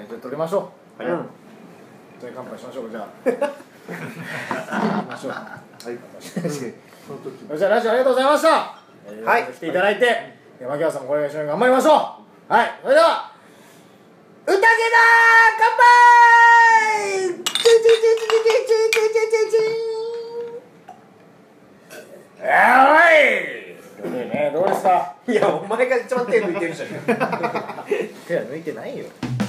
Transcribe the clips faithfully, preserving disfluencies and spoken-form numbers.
じゃあ撮りましょう。はい、うん、じゃあ乾杯しましょう。じゃあ行きましょう。はい、じゃあラジオありがとうございました。はい、来ていただいて、牧原さんもこれ一緒に頑張りましょう。はい、それでは宴だー、乾杯。チンチンチンチンチンチンチンチンチンチン。やばい。ね、どうですか。 いや、お前が一番手抜いてるじゃん。 手は抜いてないよ。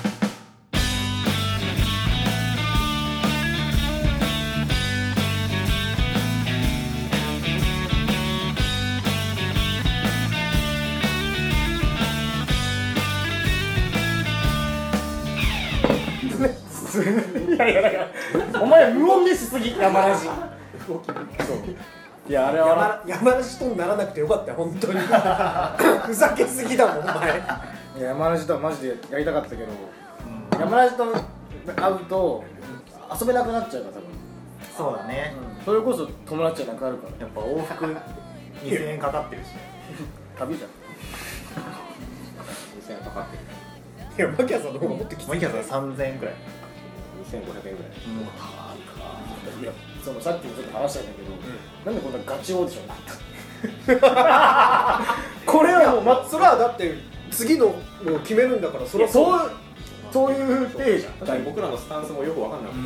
いやいやいや、お前無音でしすぎ、山梨。そう。いや、あれは山梨とにならなくてよかったよ、本当に。ふざけすぎだもん、お前。 いや、山梨とはマジでやりたかったけど、うん、山梨と会うと遊べなくなっちゃうから、多分。 そうだね、 うん、それこそ友達じゃなくなるから。 やっぱ往復にせんえんかかってるし旅じゃん。 にせんえんかかってる。 いや、牧原さんの方がもっときつい。 牧原さんさんぜんえんくらい、 にせんごひゃくえんぐらい。うん、 いや、そのさっきもちょっと話したんだけど、うん、なんでこんなガチオーディションになったこれはもう、ま、 それはだって次のを決めるんだから、それはそうそういう体じゃん。 確かに僕らのスタンスもよくわかんなかった。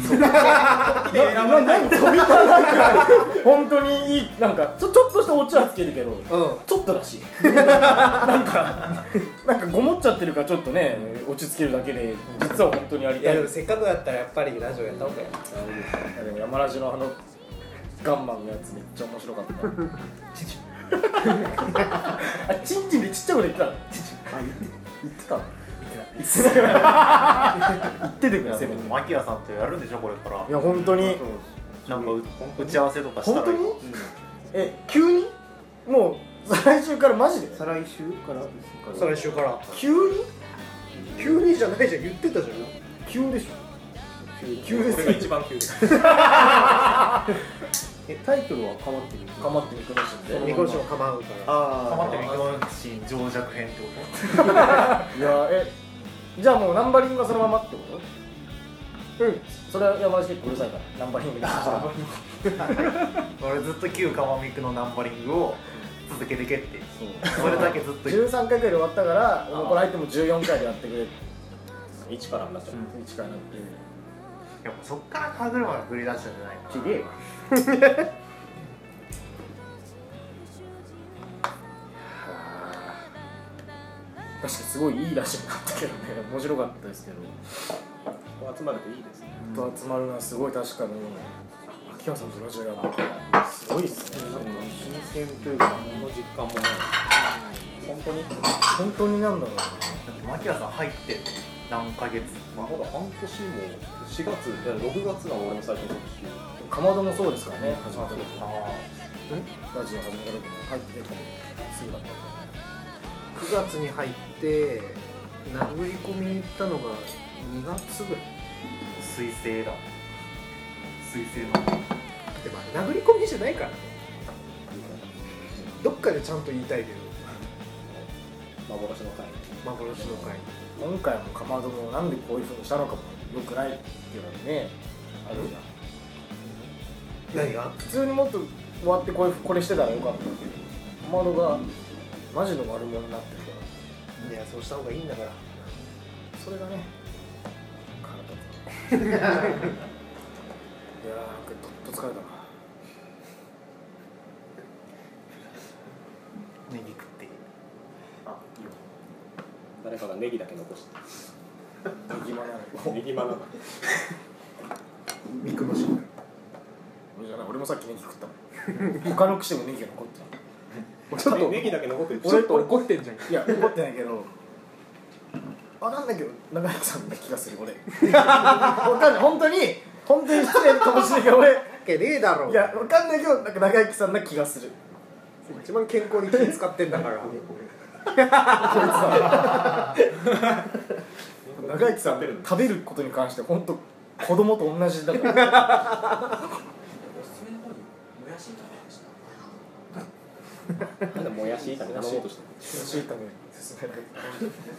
何飛び方なんか本当にいい、なんかちょっとしたオチはつけるけど、うん、ちょっとらしい。なんかなんかごもっちゃってるからちょっとね、落ち着けるだけで実は本当にやりたい。 いやでもせっかくだったらやっぱりラジオやった方がいい。いやでも山ラジのあのガンマンのやつめっちゃ面白かった。チンチン。あ、チンチンでちっちゃいこと言ってたの。チンチン。あ、言ってたの。言っててください。 牧原さんってやるんでしょこれから。 いや本当になんか打ち合わせとかしたら。 本当に？うん、え、急に？もう再来週からマジで？ 再来週からですか？ 再来週から。 急に？ 急にじゃないじゃん、言ってたじゃん。 急でしょ。急です。 これが一番急です。 え、タイトルはかまってる？ かまってみくのしんで。 みこしもかまうから。 ああ、かまってみくのしん情弱編ってこと？ いや、え、じゃあもうナンバリングがそのままってこと？うん。それは山梨結構うるさいからナンバリングで。 俺ずっと旧かまみくのナンバリングを続けてけって。それだけずっと。 じゅうさんかいくらいで終わったから、お残り入ってもじゅうよんかいでやってくれ。 いちからになっちゃう。 いちからなって。 やっぱそっから歯車が繰り出したんじゃないかな。 ちげえわ。確かにすごいいいラジオになったけどね、面白かったですけど。 ここ集まるといいですね。 と集まるのはすごい確かに。秋山さんとラジオやるのすごいっすね。 新鮮というか、何の実感もない。本当に本当になんだろう。 だって牧原さん入って何ヶ月？ まあほら半年もしがつ、いやろくがつが俺の最初の年。 かまどもそうですからね。始まった時。 ああ。 ラジオ始めた時も入っててすぐだった。 くがつに入って殴り込みに行ったのがにがつぐらい。 水星だ。水星の。 でも殴り込みじゃないからね。どっかでちゃんと言いたいけど。 幻の回。 幻の回。 今回もかまどもなんでこういう風にしたのかも良くないっていうのはね、あるじゃん。 何が？ 普通にもっと終わってこれこれしてたらよかったけど、かまどがマジの悪者になってるから。 いや、そうした方がいいんだから。 それがね、腹立つ。いやー、なんかどっと疲れたな。 ネギ食っていい？ あ、いいよ。誰かがネギだけ残して。 ネギマなの。 ネギマナ。 ミクのシーン。 俺じゃない、俺もさっきネギ食ったもん。他の串もネギが残ってた。 ちょっとネギだけ残ってる。 ちょっと怒ってんじゃん。 いや、怒ってないけど、あ、なんだけど、長焼さんな気がする、俺。わかんない、本当に、本当に失礼かもしれないけど、俺。 わけねえだろ。 いや、わかんないけど、なんか長焼さんな気がする。 一番健康に気使ってんだから。 長焼さん、食べることに関して、本当子供と同じだから。 なんでもやし炒め頼もうとしてる。 もやし炒め勧められた。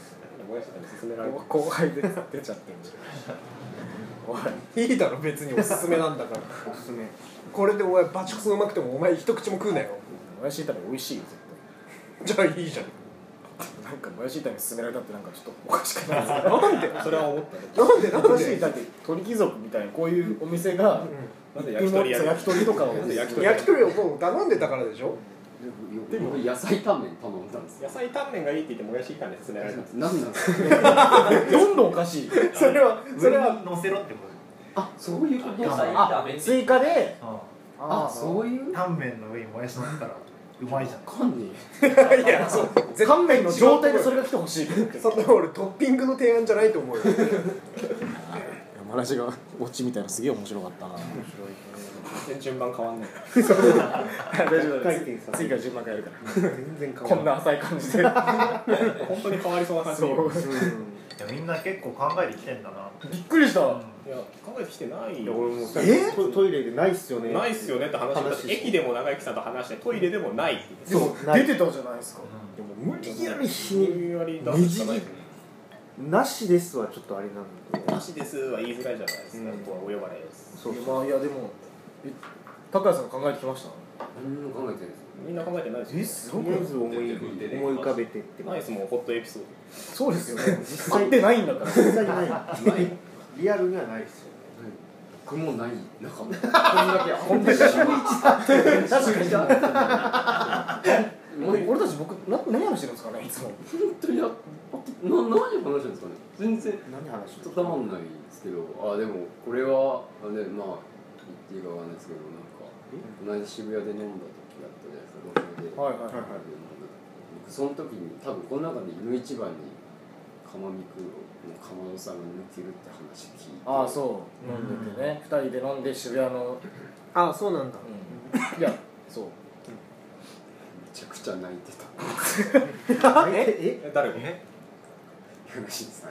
もやしに勧められる後輩で出ちゃってるおいいいだろ別におすすめなんだからおすすめこれでお前バチクソうまくてもお前一口も食うなよもやし炒め美味しいよじゃあいいじゃんなんかもやし炒め勧められたってなんかちょっとおかしくないですかなんでそれは思ったねなんでなんもやしで炒め鳥貴族みたいなこういうお店がなんで焼き鳥やる焼き鳥とかをなんで焼き鳥焼き鳥をもう頼んでたからでしょでも野菜タンメン頼んだんですよ野菜タンメンがいいって言ってもやし炒め勧められたんです何なんですかどんどんおかしいそれはそれは上に乗せろってこあそういうこと野菜あ追加でとあそういうタンメンの上にもやし乗せたらうまいじゃんかんねいやそう乾麺の状態でそれが来てほしいけどそんな俺トッピングの提案じゃないと思うよ山梨がオチみたいなすげえ面白かったな全然順番変わんない大丈夫です次から順番変えるから全然変わんないこんな浅い感じで本当に変わりそうな感じそういやみんな結構考えてきてんだなびっくりした、 いや考えてきてないよ俺もさえトトイレでないっすよねないっすよねって話だって駅でも長生きさんと話してトイレでもないってでも出てたじゃないですかでも無理やり日無に理やり出すしかないなしですはちょっとあれなんでなしですは言いづらいじゃないですか、 うんここはお呼ばれですそうまあいやでもえ高谷さん考えてきました何も考えてないですみんな考えてないですよとりあえず思い思い浮かべてってないですもんホットエピソーそうですよね実際ってないんだから実際ないリアルにはないっすよ僕もない中もこんだけ本当に週一だって確かに俺俺たち僕な何話してるんですかねいつも本当にやな何話してるんですかね全然何話してちょっとたまんないんですけどあでもこれはあねまあ言っていいかわかんないですけどなんかこの間渋谷で飲んだ時があったじゃないですか路上ではいはいはい僕その時に多分この中で犬一番に釜みくのかまどさんが抜けるって話聞いてああそう飲んでてねふたりで飲んで渋谷の、 あそうなんだうん、いやそうめちゃくちゃ泣いてたええ誰が東さん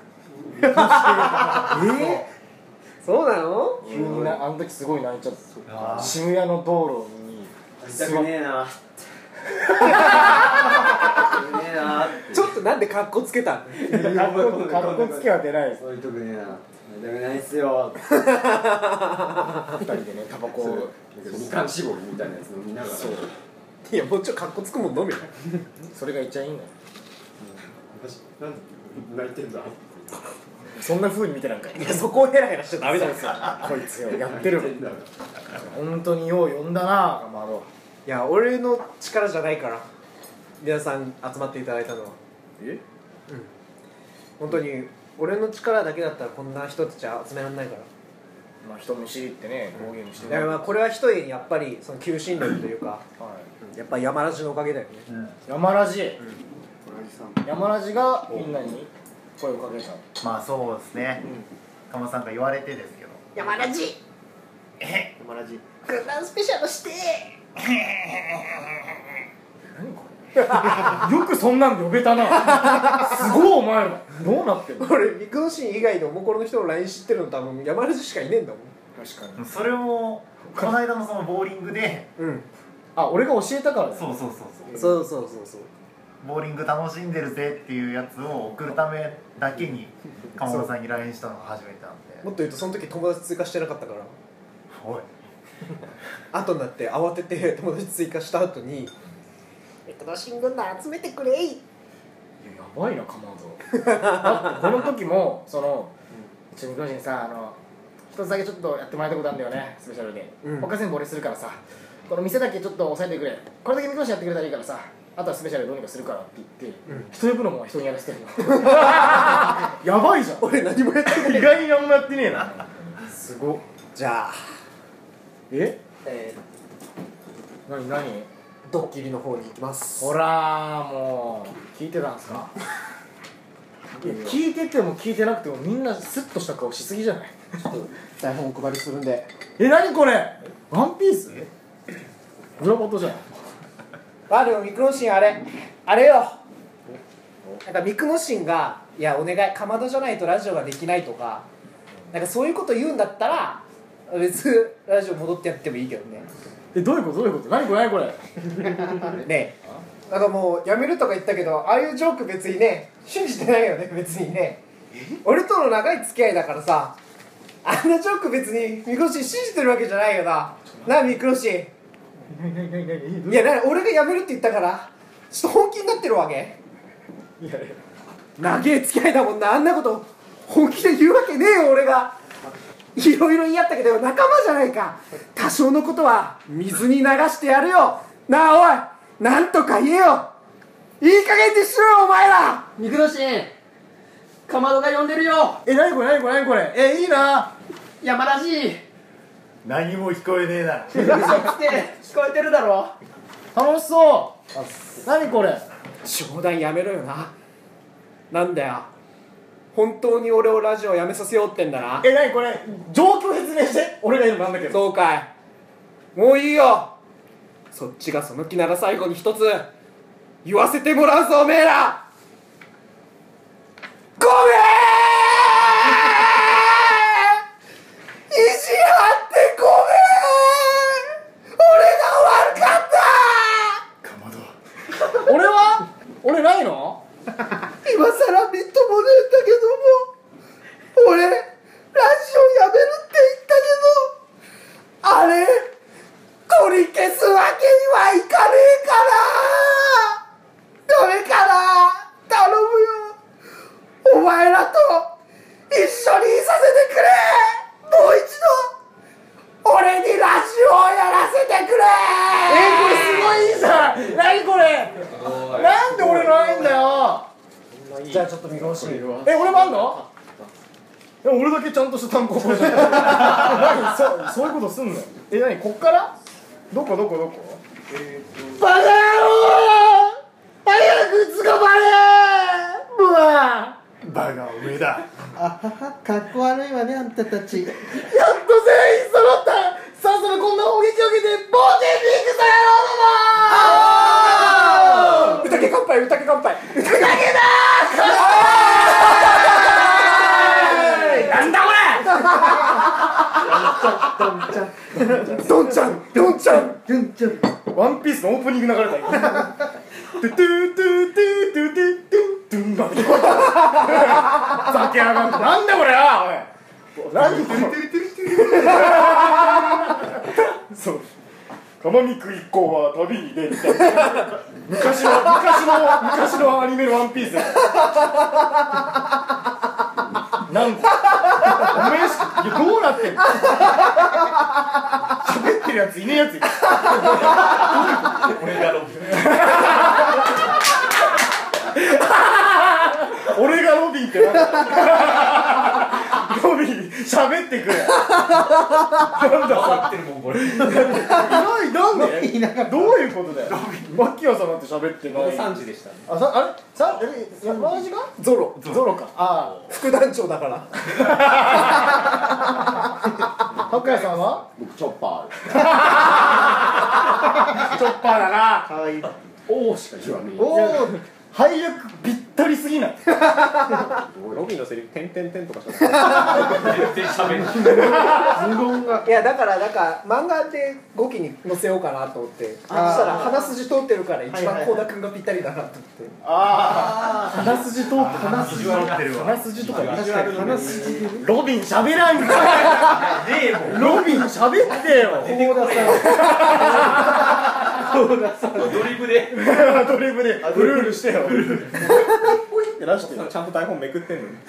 えそうなの急になあの時すごい泣いちゃっあーた渋谷の道路に痛くねえな痛くねえなちょっとなんでカッコつけたんかっこかっこつけは出ないですそういうとこねえな痛くないっすよふたりでねタバコをみかん絞りみたいなやつ飲みながらいやもうちょいカッコつくもん飲めよそれが一番いいんだよなんで泣いてんだそんな風に見てなんかいいやそこをヘラヘラしちゃダメだよこいつよやってる泣いてんだ本当によう呼んだなかまどいや俺の力じゃないから皆さん集まっていただいたのはえ本当に俺の力だけだったらこんな人たち集められないからまあ人見知りってね公言してだからまあこれは一重にやっぱりその求心力というかはいやっぱ山ラジのおかげだよね山ラジ親父さん山ラジがみんなに声をかけたまあそうですね鎌さんが言われてですけど山ラジえ山ラジ軍団スペシャルして何これよくそんなんで呼べたなすごいお前らどうなってんの俺ビッグノシー以外のおもころの人の ライン 知ってるの多分山ラジしかいねえんだもん確かにそれもこの間のそのボーリングでうんあ俺が教えたからだよそうそうそうそうそうそうそうそうボーリング楽しんでるぜっていうやつを送るためだけに鎌田さんに ライン したのが初めてなんでもっと言うとその時友達追加してなかったからおい後になって慌てて友達追加した後に「ビッグノシー軍団集めてくれい!」 いややばいなかまどだってこの時もそのうちの教師にさあの一つだけちょっとやってもらいたいことあるんだよねスペシャルで、 うん他全部俺するからさこの店だけちょっと押さえてくれこれだけみこしやってくれたらいいからさあとはスペシャルでどうにかするからって言って、 うん人呼ぶのも人にやらせてるのやばいじゃん俺何もやってない意外に何もやってねえなすごっじゃあ、 ええ何何ー、ドッキリの方に行きますほらもう聞いてたんすかいや聞いてても聞いてなくてもみんなスッとした顔しすぎじゃない台本お配りするんでえ何これワンピース裏ボトじゃんあでもミクノシンあれあれよなんかミクノシンが「いやお願いかまどじゃないとラジオができない」とかなんかそういうこと言うんだったら別ラジオ戻ってやってもいいけどねえどういうことどういうこと何これ何これねえなんかもうやめるとか言ったけど、ああいうジョーク別にね信じてないよね。別にね俺との長い付き合いだからさ、あんなジョーク別にミクロシン信じてるわけじゃないよな。なあミクロシン、いやな俺がやめるって言ったからちょっと本気になってるわけ。いや長い付き合いだもんな。あんなこと本気で言うわけねえよ。俺がいろいろ言い合ったけど仲間じゃないか。多少のことは水に流してやるよなあ。おいなんとか言えよ。いい加減にしろよお前ら。 ミクロシン、かまどが呼んでるよ。 え、なにこれなにこれなにこれ。え、いいな。 山らしい。 何も聞こえねえな。 嘘つけ、聞こえてるだろ。 楽しそう。なにこれ。 冗談やめろよな。なんだよ、本当に俺をラジオやめさせようってんだな。 え、なにこれ。状況説明して。俺が言うのなんだけど。 そうかい。もういいよ。そっちがその気なら最後に一つ言わせてもらうぞおめえら。ごめん意地張ってごめん。俺が悪かった。 かまど、 俺は俺ないの。 今さらみっともねえんだけども、俺ラジオやめるって言ったけど、あれ取り消すわけにはいかねえからダメかな。頼むよお前らと一緒にいさせてくれ。もう一度俺にラジオをやらせてくれ。 え、これすごいいいじゃん。なにこれ。なんで俺のないんだよ。 じゃあちょっと見直し。 え、俺もあんの。でも俺だけちゃんとした単行本じゃん。何そそういうことすんの。え、なにこっからどこどこどこ。バカ野郎早く捕まれ。うわバカおめえだ。 あはは、かっこ悪いわねあんたたち。 やっと全員揃った。さあそろこんな砲撃を受けてボーテンピンクさようだな。 歌け乾杯歌け乾杯歌けだなんだこれ。 どんちゃんどんちゃんじゅんちゃん。 ワンピースのオープニング流れたよ。トゥトゥトゥトゥトゥトゥトゥンバミふざけやがって。なんだこれよおい。何これ。そう。釜ミク一行は旅に出るみたいな。昔の昔の昔のアニメのワンピース。なんかおめえしいやどうなってんの。喋ってるやついねえやついる。俺がロビン。俺がロビンってなんだ。ロビン喋ってくれ。なんだそれ。ってるもんこれ。いないなんで。どういうことだよ。マッキーさんなんて喋ってない。 さんじでしたね。 あ、さあれさえ山田がゾロゾロか。あ副団長だからあ。拓哉さんは僕チョッパチョッパーだな。 かわいい。 ー。おーしか言わねえ。 おお。 配役ぴったりすぎない。 ロビンのセリフ、てんてんてんとかしか無言が。 いやだからなんか漫画でごきに載せようかなと思って、そしたら鼻筋通ってるから一番倖田君がぴったりだなと思って。 ああ。鼻筋通って鼻筋通ってるわ。 鼻筋とか確かに鼻筋で。 ロビン喋らんか。ロビン喋ってよ。 幸田さん。 ドリブでアドリブでブルールしてよ。ブルール。ポイって出してよ。 ちゃんと台本めくってんのに。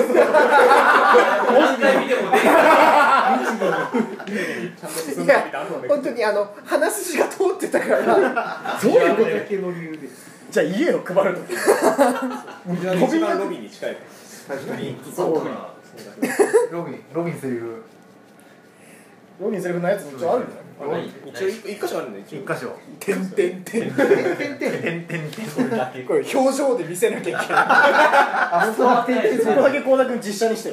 いや本当にあの鼻筋が通ってたからそういうこと。 だけの理由で。 じゃあ家を配るとき。 一番ロビンに近い。 確かに。 そうか。 ロビン、ロビンセリフロビンセリフのやつも一応あるんだよ。 一応一箇所あるんで、 一箇所。 てんてんてんてんてんてんてん。 これ表情で見せなきゃいけない。 あ、そうだって。 そこだけ倖田君実写にしてよ。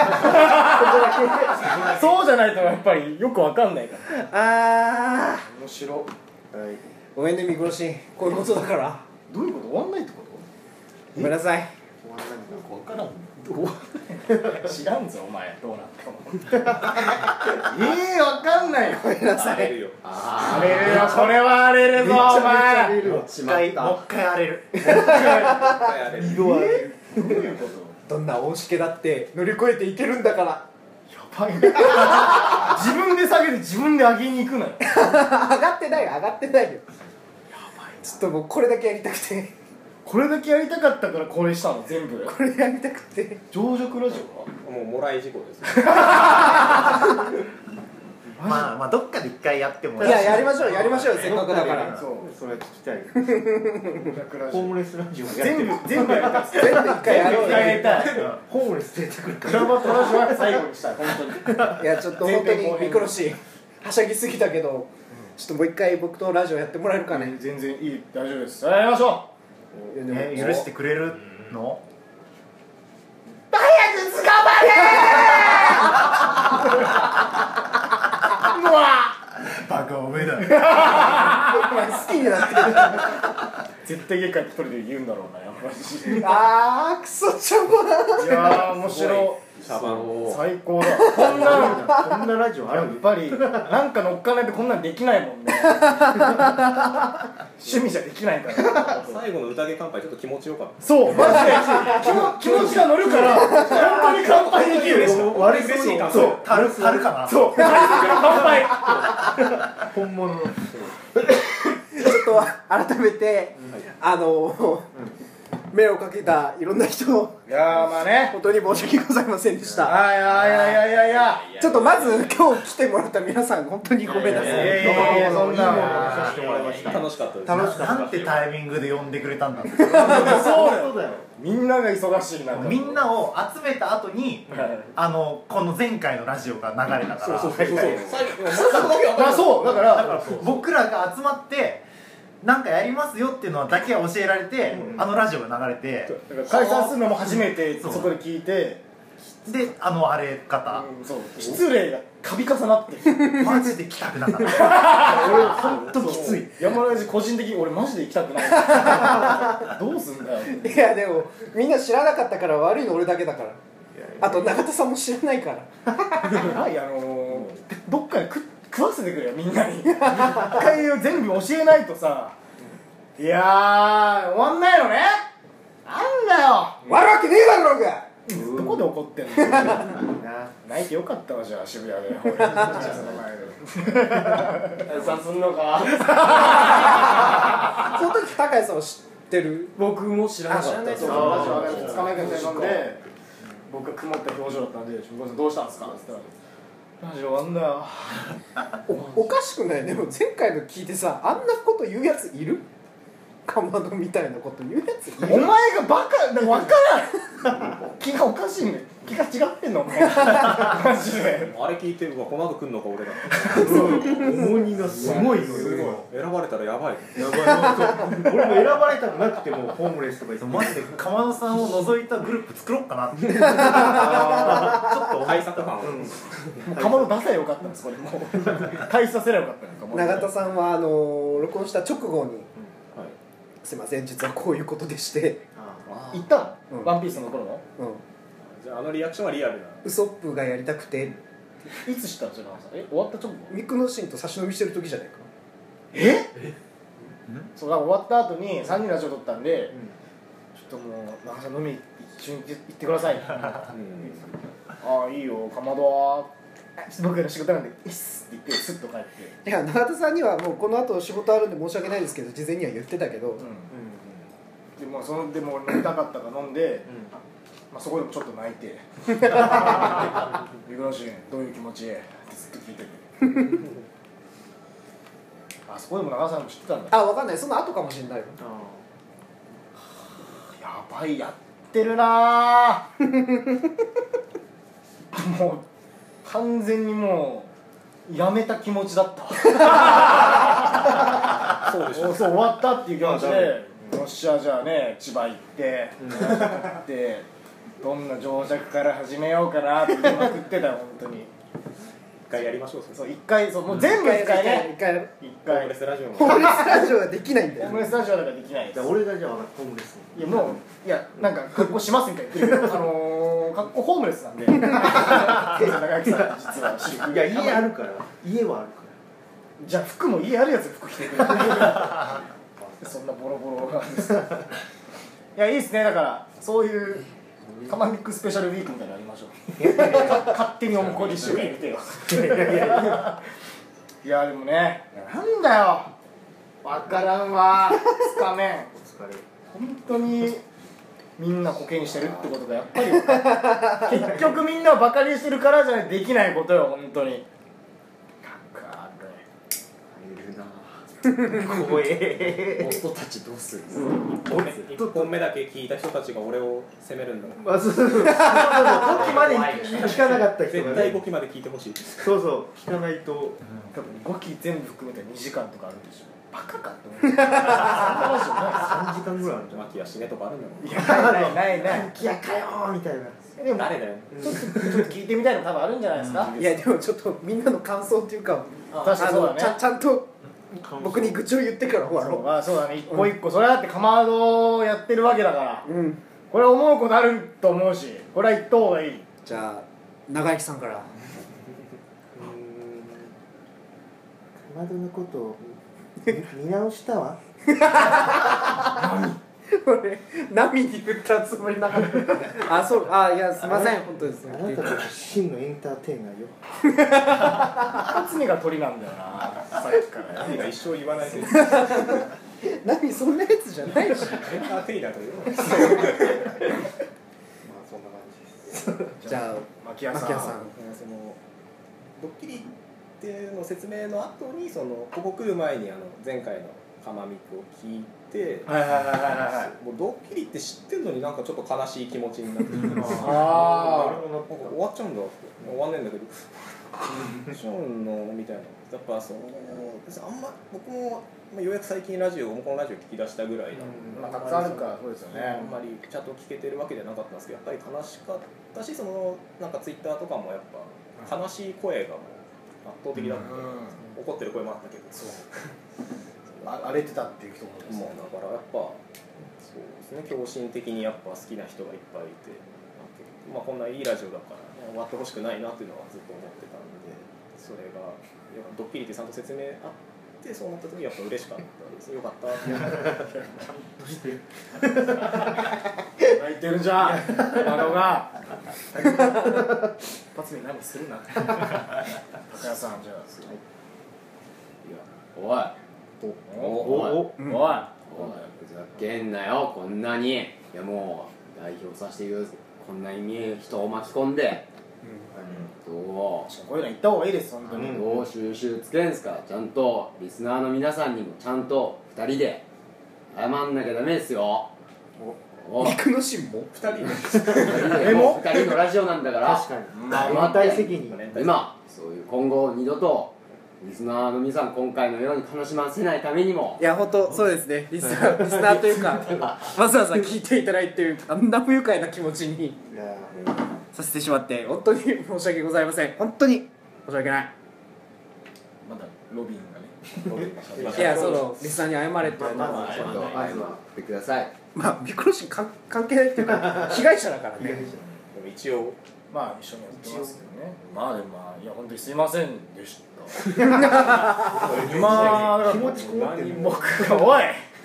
そうじゃないとやっぱりよくわかんないから。 ああ面白。はい。 ごめんねミクロシン、こういうことだからどういうこと終わんないってこと？ ごめんなさい。 わからん。どう？ 知らんぞお前どうなったもえーわかんないよごめんなさい。 荒れるよ荒れるよそれは荒れるぞお前もう一回もう一回荒れる荒れる色荒れるどういうことどんな大しけだって乗り越えていけるんだから。 やばいね自分で下げて自分で上げに行くのよ上がってないよ上がってないよ。やばい。ちょっともうこれだけやりたくてこれだけやりたかったからこれしたの全部これやりたくて。 上場ラジオはもうもらい事故ですまあまあどっかで一回やってもいややりましょうやりましょうせっかくだからそうそれ聞きたい上場ホームレスラジオやって全部全部やりたい全部一回やろうよ。 やりたいホームレス出てくるクラバトラジオは最後にしたい本当にいやちょっと本当にミクロシーはしゃぎすぎたけど、ちょっともう一回僕とラジオやってもらえるかね。 全然いい大丈夫ですやりましょえ許してくれるのううわバカおめえだお前好きになってる。 絶対家帰って一人で言うんだろうなやっぱりあークソちゃぼいやー面白いシャバン最高だこんなこんなラジオあるやっぱりなんか乗っかないとこんなんできないもんね趣味じゃできないから最後の宴乾杯ちょっと気持ちよかったそうマジで気も気持ちが乗るから本当に乾杯できるでしょ悪そうにそうたるたるかなそう乾杯本物のちょっと改めて、あの目をかけたいろんな人いやーまあね本当に申し訳ございませんでした。 あいやいやいやいやいやちょっとまず今日来てもらった皆さん本当にごめんなさい。 いやいやいやそんなさせてもらいました楽しかったです楽しかったなんてタイミングで呼んでくれたんだろうそうだよそうだよみんなが忙しいなみんなを集めた後にあのこの前回のラジオが流れたからそうそうそうあそうだかだからら僕らが集まってなんかやりますよっていうのだけは教えられて、あのラジオが流れてだから解散するのも初めてそこで聞いてであのあれ方うんそう失礼が度重なってマジで来たくなかった俺本当きつい山ラジ個人的に俺マジで行きたくないどうすんだよいやでもみんな知らなかったから悪いの俺だけだから。あと永田さんも知らないから。 はいあのー、どっかで食食わせてくれよみんなに一回全部教えないとさいやー終わんないのねなんだよ悪わけねえだろうが。 どこで怒ってんの泣いてよかったわじゃあ渋谷で俺その前でさすんのかその時高谷さんを知ってる。 僕も知らなかったですあ知らないそうラジオふつかめかに飲んで僕が曇った表情だったんで「渋谷さんどうしたんですか?」って言ったら「ラジオ終わんだよ」 お, おかしくない？でも前回の聞いてさあんなこと言うやついる？かまどみたいなこと言うやついる？ お前がバカだ分からん気がおかしいね気が違ってんのお前マジであれ聞いてるわこの後来んのか俺ら重荷がすごいのすごいよ選ばれたらやばいやばい俺も選ばれたくなくてもホームレスとか言ってマジで鎌野さんを除いたグループ作ろうかなってちょっと対策班もうかまど出せばよかったんですこれもう退させればよかったの永田さんはあのー録音した直後にはい 「すいません実はこういうことでして」 言ったの、 うんワンピースの頃のうんじゃああのリアクションはリアルなウソップがやりたくていつ知ったのそれはえ終わった直後ミクノシンと差し飲みしてる時じゃないかえそうだから終わった後にさんにんラジオ撮ったんで、ちょっともう長さん飲み一緒に行ってくださいああいいよかまどは僕の仕事なんで「いっす」って言ってスッと帰っていや永田さんにはもうこの後仕事あるんで申し訳ないですけど事前には言ってたけど、 うんでもそのでも飲みたかったから飲んで、まあ、そこでもちょっと泣いて「ミクロシンどういう気持ち?」ってずっと聞いててあそこでも長さんも知ってたんだあ分かんないその後かもしれないよやばいやってるなもう完全にもうやめた気持ちだったそうでしょそう終わったっていう気持ちでよっしゃじゃあね千葉行って行ってどんな情弱から始めようかなって言いまくってたよ本当に一回やりましょうそう一回そうもう全部一回ね一回やる一ホーム回レスラジオもホームレスラジオはできないんだよホームレスラジオだからできないですじゃあ俺がじゃあホームレスいやもういやなんか格好しますみたいな言ってるけどあのー、 格好ホームレスなんで長焼さん実は私服いや家あるから家はあるからじゃあ服も家あるやつ服着てくれるそんなボロボロなんですいやいいですねだからそういうカマミックスペシャルウィークみたいなのやりましょう勝手におもこりしよう見てよいやでもねなんだよ分からんわつかめん本当にみんなコケにしてるってことがやっぱり結局みんなをバカにしてるからじゃないできないことよ本当に怖え夫たちどうするいっぽんめだけ聞いた人たちが俺を責めるんだまあそうそうそうそうそうごきまで聞かなかった人が絶対ごきまで聞いてほしいそうそう聞かないと多分ごき全部含めてにじかんとかあるでしょバカかって思うそんな話じゃないさんじかんぐらいあるんじゃない巻きや死ねとかあるんだろういやないないないいやかよーみたいなでも誰だよちょっとちょっと聞いてみたいの多分あるんじゃないですか、 いやでもちょっとみんなの感想っていうか確かにそうだねあのちゃんちゃんと僕に愚痴を言ってから終わそうろまあそうだね一個一個、それだってかまどをやってるわけだからううんこれ思うことあると思うしこれは言った方がいいじゃあ長生きさんからかまどのことを見見直したわ俺波に言ったつもりなかったあそうあいやすいません本当ですあなたが真のエンターテイナーよ二つ目が鳥なんだよなさっきから何が一生言わないでエン波そんなやつじゃないしターテイナーというのはまあそんな感じですじゃあ牧谷さん牧谷さんそのドッキリっていうの説明の後にそのここ来る前にあの前回のカマミックを聞いてはいはいはいはいはいもうドッキリって知ってるのになんかちょっと悲しい気持ちになってきてあなんか終わっちゃうんだって終わんねえんだけど終わっちゃうのみたいなやっぱその別にあんま僕もまあようやく最近ラジオこのラジオ聞き出したぐらいなので、 まあたくさんあるからそうですよねあんまりちゃんと聞けてるわけじゃなかったんですけどやっぱり悲しかったしそのなんかツイッターとかもやっぱ悲しい声がもう圧倒的だった、怒ってる声もあったけどそうあ荒れてたっていう人もですもうだからやっぱそうですね狂信的にやっぱ好きな人がいっぱいいてまあこんないいラジオだから、ね、終わってほしくないなっていうのはずっと思ってたんでそれがドッキリってちゃんと説明あってそう思った時やっぱ嬉しかったですよかったって泣いてるじゃんあのが一発目何するな高谷さんじゃあおいおおおおいおいふざけんなよこんなにいやもう代表させて言うこんなに人を巻き込んで、うん、どうこういうの言った方がいいです本当に、 どう収集つけんすかちゃんとリスナーの皆さんにもちゃんとふたりで謝んなきゃダメですよおお肉のシンもふたりでえもふたりのラジオなんだから確かにまあ連帯責任今そういう今後二度とリスナーの皆さん今回のように悲しませないためにもいや本当そうですねリスナーリスナーというかわざわざ聞いていただいてるあんな不愉快な気持ちにいやさせてしまって本当に申し訳ございません本当に申し訳ないまだロビンがねいやそのリスナーに謝れって言われたまずちゃんと謝ってくださいまあミクロシン関関係ないっていうか被害者だからねでも一応まあ一緒にやってますけどねまあでもまあいや本当にすいませんでした今気持ちこもってる僕がおい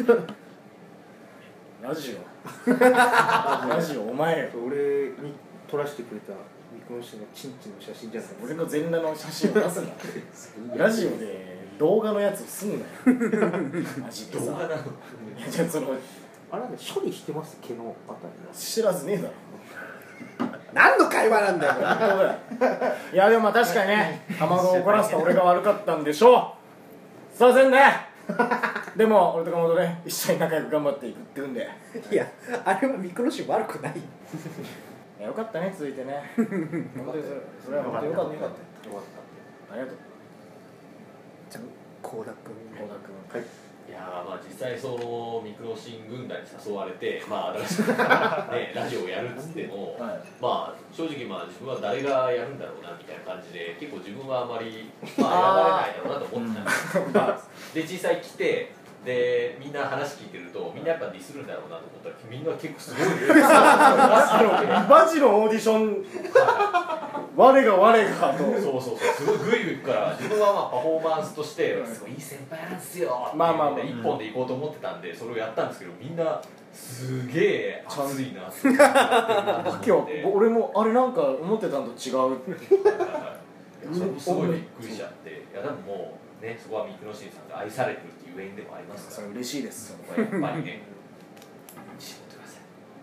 ラジオラジオお前よ俺に撮らせてくれたミクロシンのチンチンの写真じゃない俺の全裸の写真を出すなラジオで動画のやつをすんなよマジでさいやじゃあそのあれね処理してます毛のあたりは知らずねえだろ何の会話なんだよいやでもまあ確かにねかまどを怒らせた俺が悪かったんでしょうすいませんねでも俺とかまどね一緒に仲良く頑張っていくっていうんでいやあれはミクロシン悪くないいやよかったね続いてね本当にそれそれは本当によかったよかったよかったありがとうじゃあ幸田君幸田君はいいやーまあ実際そのミクロシン軍団に誘われてまあ新しく、ね、ラジオをやるっつっても、はい、まあ正直まあ自分は誰がやるんだろうなみたいな感じで結構自分はあまり、まあ、選ばれないだろうなと思ってたんですで実際来てでみんな話聞いてるとみんなやっぱディスるんだろうなと思ったらみんな結構すごいねマジのオーディション我が我がとそうそうそうすごいグイグイいくから自分はまあパフォーマンスとしてすごいいい先輩なんですよまあまあまあ一本で行こうと思ってたんでそれをやったんですけどみんなすげえ熱いなって今日俺もあれなんか思ってたのと違うそれもすごいびっくりしちゃっていやでももうねそこはミクノシンさんで愛されてるっていう原因でもありますからそれ嬉しいですそこはやっぱりね仕事くださ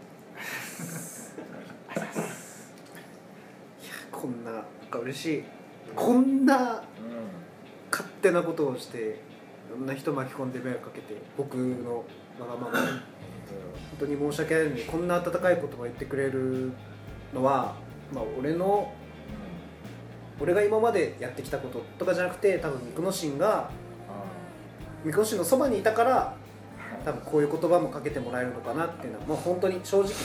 いこんななんか嬉しいこんな勝手なことをしていろんな人巻き込んで迷惑かけて僕のわがままに本当に申し訳ないのにこんな温かい言葉を言ってくれるのは、まあ、俺の俺が今までやってきたこととかじゃなくて多分ミクノシンがミクノシンのそばにいたから多分こういう言葉もかけてもらえるのかなっていうのはもう本当に正直ね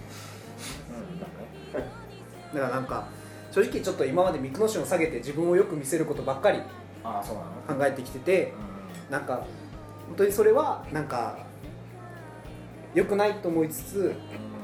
だからなんか正直ちょっと今までミクノシンを下げて自分をよく見せることばっかり考えてきててなんか本当にそれはなんか良くないと思いつつ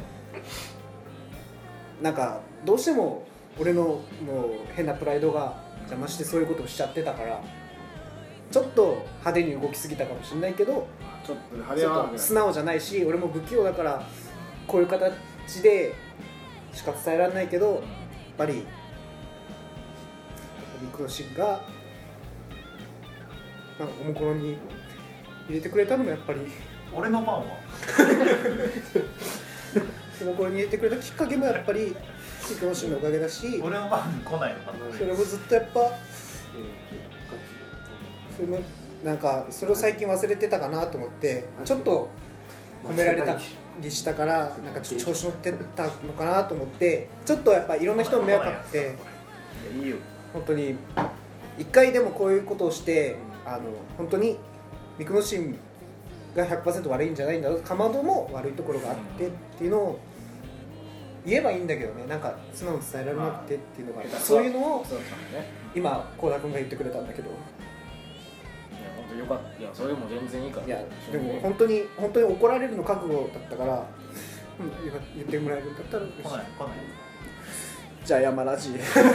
なんかどうしても俺のもう変なプライドが邪魔してそういうことをしちゃってたからちょっと派手に動きすぎたかもしれないけどちょっと派手は素直じゃないし俺も不器用だからこういう形でしか伝えられないけどやっぱりミクノシンがなんかおもころに入れてくれたのもやっぱり俺のパンはおもころに入れてくれたきっかけもやっぱりミクノシンのおかげだし俺のパン来ないのかなそれもずっとやっぱそれもなんかそれを最近忘れてたかなと思ってちょっと褒められたりしたからなんかちょっと調子乗ってたのかなと思ってちょっとやっぱいろんな人に迷惑かけていいよ本当に一回でもこういうことをしてあの本当にミクノシンが ひゃくパーセント 悪いんじゃないんだかまども悪いところがあってっていうのを言えばいいんだけどねなんか素直に伝えられなくてっていうのがあるそういうのを今倖田君が言ってくれたんだけど本当よかったいやそれでも全然いいからいやでも本当に本当に怒られるの覚悟だったから、うん、言ってもらえるんだったら来ない来ないじゃあ山ラジ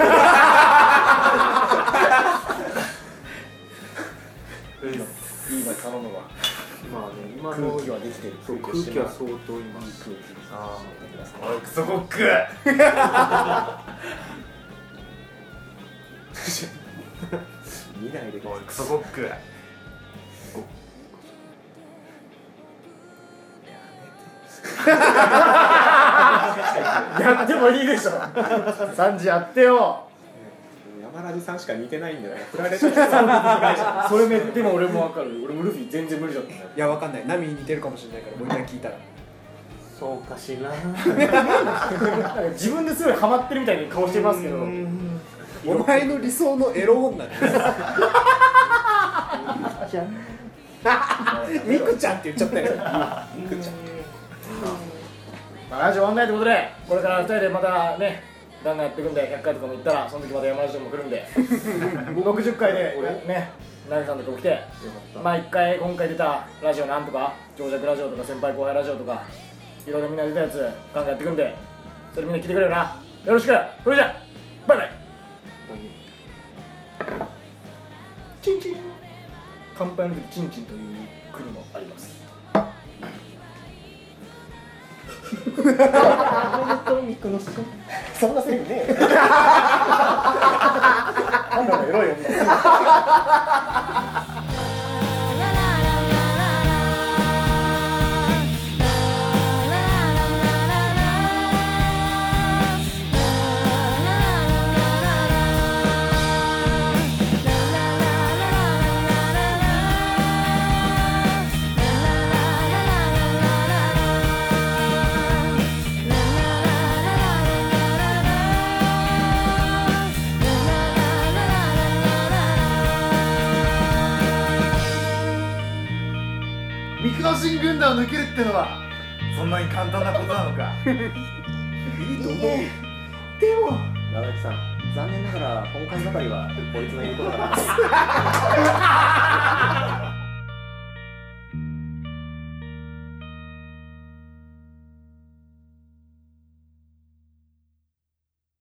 いいわ頼むわまあね今の空気はできてるそう空気は相当今空気ああおいクソコック見ないでくだおいクソコックやってもいいでしょさんじやってよ山ラジさんしか似てないんだよ振られた人はそれめでも俺も分かる俺もルフィ全然無理だったんだよいやわかんないナミに似てるかもしれないからもう一回聞いたらそうかしら自分ですごいハマってるみたいに顔してますけどお前の理想のエロ女ですミクちゃんって言っちゃったよミクちゃんまあ、ラジオオンラインということでこれからふたりでまたねガンガンやっていくんでひゃっかいとかも行ったらその時また山ラジオも来るんでろくじゅっかいでねナミさんとか来てまあいっかい今回出たラジオなんとか長尺ラジオとか先輩後輩ラジオとかいろいろみんな出たやつガンガンやっていくんでそれみんな聞いてくれるなよろしくそれじゃバイバイチンチン乾杯の時チンチンという国もありますそんなセリフねえなんだろエロい女ミクノシン軍団を抜けるってのはそんなに簡単なことなのかいいと思うでも長木さん残念ながら今回ばかりはこいつの言うことがない